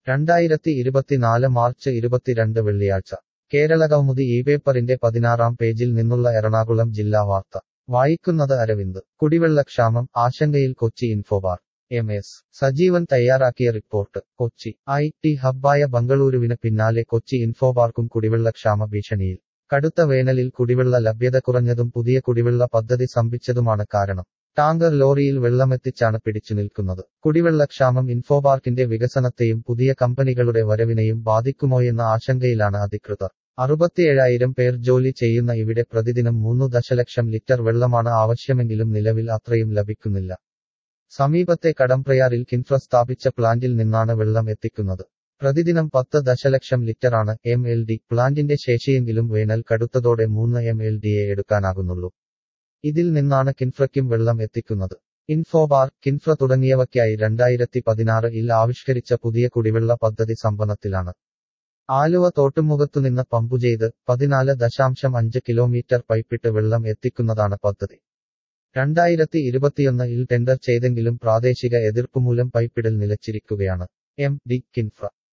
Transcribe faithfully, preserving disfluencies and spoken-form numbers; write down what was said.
രണ്ടായിരത്തി ഇരുപത്തിനാല് മാർച്ച് ഇരുപത്തിരണ്ട് വെള്ളിയാഴ്ച കേരളകൗമുദി ഈ പേപ്പറിന്റെ പതിനാറാം പേജിൽ നിന്നുള്ള എറണാകുളം ജില്ലാ വാർത്ത വായിക്കുന്നത് അരവിന്ദ്. കുടിവെള്ളക്ഷാമം ആശങ്കയിൽ കൊച്ചി ഇൻഫോപാർക്ക്. എം എസ് സജീവൻ തയ്യാറാക്കിയ റിപ്പോർട്ട്. കൊച്ചി. ഐ ടി ഹബ്ബായ ബംഗളൂരുവിന് പിന്നാലെ കൊച്ചി ഇൻഫോപാർക്കും കുടിവെള്ളക്ഷാമ ഭീഷണിയിൽ. കടുത്ത വേനലിൽ കുടിവെള്ള ലഭ്യത കുറഞ്ഞതും പുതിയ കുടിവെള്ള പദ്ധതി സ്തംഭിച്ചതുമാണ് കാരണം. ടാങ്കർ ലോറിയിൽ വെള്ളമെത്തിച്ചാണ് പിടിച്ചുനിൽക്കുന്നത്. കുടിവെള്ളക്ഷാമം ഇൻഫോപാർക്കിന്റെ വികസനത്തെയും പുതിയ കമ്പനികളുടെ വരവിനെയും ബാധിക്കുമോയെന്ന ആശങ്കയിലാണ് അധികൃതർ. അറുപത്തിയേഴായിരം പേർ ജോലി ചെയ്യുന്ന ഇവിടെ പ്രതിദിനം മൂന്നു ദശലക്ഷം ലിറ്റർ വെള്ളമാണ് ആവശ്യമെങ്കിലും നിലവിൽ അത്രയും ലഭിക്കുന്നില്ല. സമീപത്തെ കടമ്പ്രയാറിൽ കിൻഫ്ര സ്ഥാപിച്ച പ്ലാന്റിൽ നിന്നാണ് വെള്ളം എത്തിക്കുന്നത്. പ്രതിദിനം പത്ത് ദശലക്ഷം ലിറ്ററാണ് എം എൽ ഡി പ്ലാന്റിന്റെ ശേഷിയെങ്കിലും വേനൽ കടുത്തതോടെ മൂന്ന് എം എൽ ഡിയെ എടുക്കാനാകുന്നുള്ളൂ. ഇതിൽ നിന്നാണ് കിൻഫ്രയ്ക്കും വെള്ളം എത്തിക്കുന്നത്. ഇൻഫോപാർക്ക്, കിൻഫ്ര തുടങ്ങിയവയ്ക്കായി രണ്ടായിരത്തി പതിനാറ് ഇൽ ആവിഷ്കരിച്ച പുതിയ കുടിവെള്ള പദ്ധതി സംഭരണത്തിലാണ്. ആലുവ തോട്ടുമുഖത്തുനിന്ന് പമ്പു ചെയ്ത് പതിനാല് ദശാംശം അഞ്ച് കിലോമീറ്റർ പൈപ്പിട്ട് വെള്ളം എത്തിക്കുന്നതാണ് പദ്ധതി. രണ്ടായിരത്തി ഇരുപത്തിയൊന്ന് ഇൽ ടെൻഡർ ചെയ്തെങ്കിലും പ്രാദേശിക എതിർപ്പുമൂലം പൈപ്പിടൽ നിലച്ചിരിക്കുകയാണ്. M D KINFRA